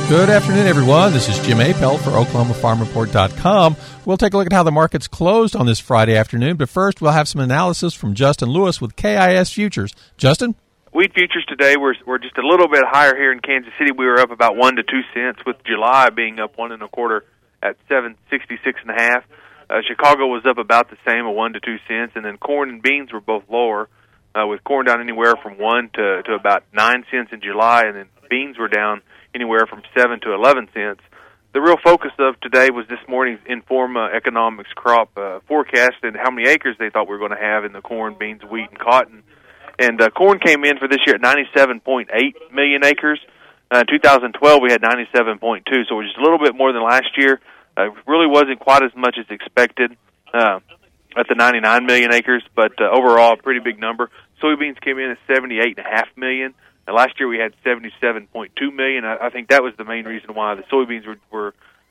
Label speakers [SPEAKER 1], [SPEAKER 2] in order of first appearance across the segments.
[SPEAKER 1] Good afternoon, everyone. This is Jim Appel for OklahomaFarmReport.com. We'll take a look at how the markets closed on this Friday afternoon, but first we'll have some analysis from Justin Lewis with KIS Futures. Justin?
[SPEAKER 2] Wheat futures today were just a little bit higher here in Kansas City. We were up about 1 to 2 cents, with July being up 1 1/4 at 766.5. Chicago was up about the same, at 1 to 2 cents, and then corn and beans were both lower, with corn down anywhere from 1 to about 9 cents in July, and then beans were down anywhere from 7 to 11 cents. The real focus of today was this morning's Informa Economics crop forecast and how many acres they thought we were going to have in the corn, beans, wheat, and cotton. And corn came in for this year at 97.8 million acres. In 2012, we had 97.2, so it was just a little bit more than last year. It really wasn't quite as much as expected at the 99 million acres, but overall, a pretty big number. Soybeans came in at 78.5 million. Last year we had 77.2 million. I think that was the main reason why the soybeans were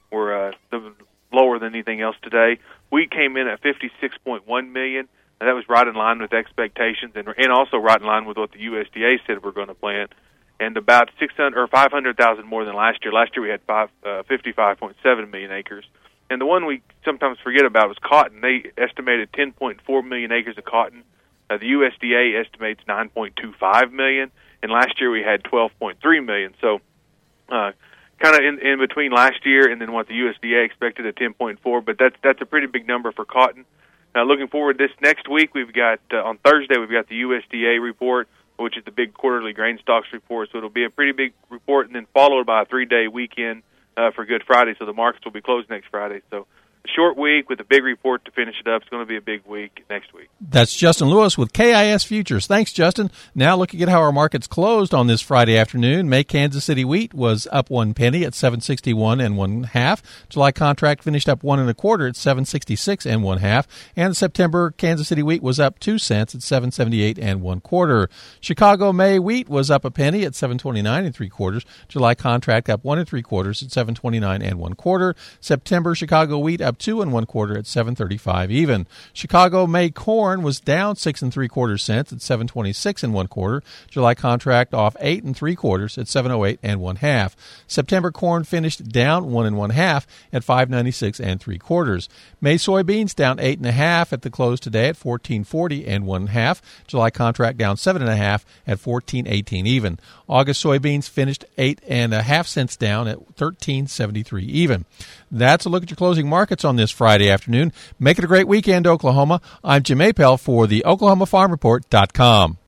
[SPEAKER 2] lower than anything else today. Wheat came in at 56.1 million, and that was right in line with expectations, and also right in line with what the USDA said we're going to plant, and about 600 or 500,000 more than last year. Last year we had 55.7 million acres. And the one we sometimes forget about was cotton. They estimated 10.4 million acres of cotton. The USDA estimates 9.25 million. And last year we had 12.3 million. So kind of in between last year and then what the USDA expected at 10.4, but that's a pretty big number for cotton. Now looking forward this next week, we've got on Thursday we've got the USDA report, which is the big quarterly grain stocks report. So it'll be a pretty big report, and then followed by a 3-day weekend for Good Friday. So the markets will be closed next Friday. So a short week with a big report to finish it up. It's going to be a big week next week.
[SPEAKER 1] That's Justin Lewis with KIS Futures. Thanks, Justin. Now looking at how our markets closed on this Friday afternoon. May Kansas City wheat was up 1 penny at 761 1/2. July contract finished up 1 1/4 at 766 1/2. And September Kansas City wheat was up 2 cents at 778 1/4. Chicago May wheat was up a penny at 729 3/4. July contract up 1 3/4 at 729 1/4. September Chicago wheat up 2 1/4 at 735 even. Chicago May corn was down 6 3/4 cents at 726 1/4. July contract off 8 3/4 at 708 1/2. September corn finished down 1 1/2 at 596 3/4. May soybeans down 8 1/2 at the close today at 1440 1/2. July contract down 7 1/2 at 1418 even. August soybeans finished 8 1/2 cents down at 1373 even. That's a look at your closing markets on this Friday afternoon. Make it a great weekend, Oklahoma. I'm Jim Appel for the OklahomaFarmReport.com.